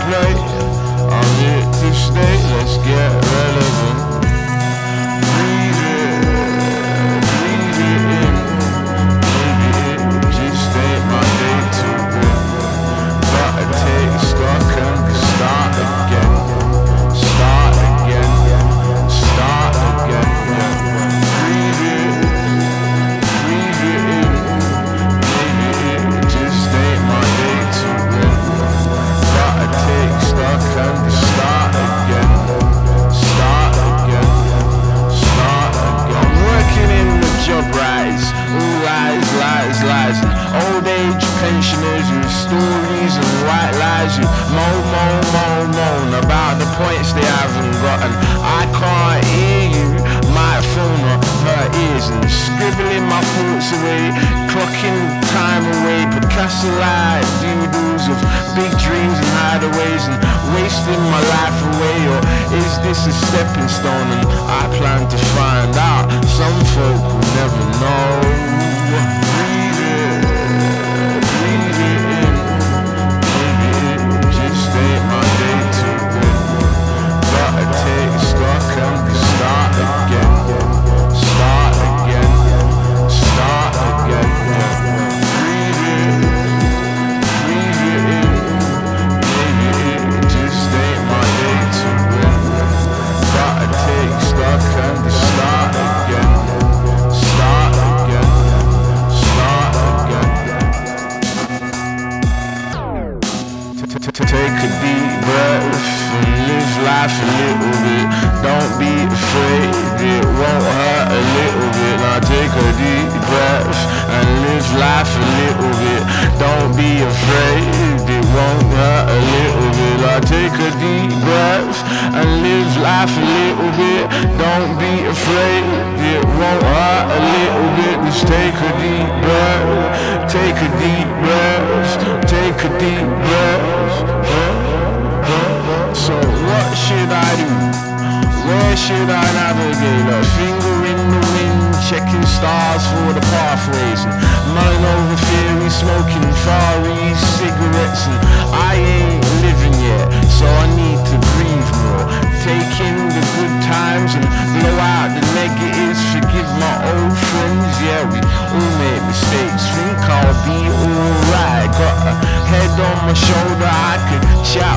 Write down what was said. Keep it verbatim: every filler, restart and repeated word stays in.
play. I'm here to stay, let's get relevant. Breathe it, breathe it in. Maybe it just ain't my day to win. Gotta take stock and start again. Start again, start again. Breathe it, breathe it in. Maybe it just ain't my day to win. Gotta take stock and start again. Start again, start again. I'm working in the job rise. All lies, lies, lies. Old age pensioners with stories and white lies. You moan, moan, moan, moan about the points they haven't gotten. I can't hear you, might phone or her ears and scribbling my thoughts away, clocking time away, Picasso like doodles of big dreams and hideaways and wasting my life away. Or is this a stepping stone and I plan to find out? Some folk will never know. Breathe it, breathe it in. Maybe it just ain't my day to win. Gotta take stock and start again. Start again, start again. Breathe it, breathe it in. Maybe it just ain't my day to win. Gotta take stock and start again. Start again, start again. Take a deep breath and live life a little bit. Don't be afraid, it won't hurt a little bit. Now take a deep breath and live life a little bit. Don't be afraid, it won't hurt a little bit. Now take a deep breath and live life a little bit. Don't be afraid, it won't hurt a little bit. Just take a deep breath, take a deep breath, take a deep breath. So what should I do? Where should I navigate? A finger in the wind, checking stars for the pathways and mulling over theory, smoking Far East cigarettes. And I ain't living yet, so I need to breathe more. Take in the good times and blow out the negatives. Forgive my old friends, yeah, we all make mistakes. Think I'll be alright. Got a head on my shoulder, I could chat